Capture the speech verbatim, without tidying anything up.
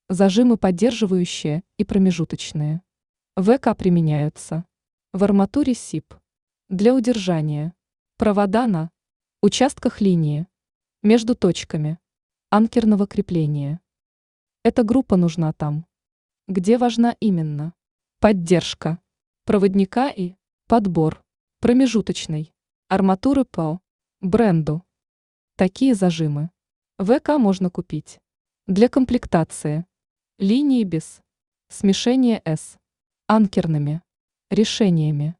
Зажимы поддерживающие и промежуточные. ВК применяются в арматуре СИП для удержания провода на участках линии между точками анкерного крепления. Эта группа нужна там, где важна именно поддержка проводника и подбор промежуточной арматуры по бренду. Такие зажимы ВК можно купить для комплектации линии без смешения с анкерными решениями.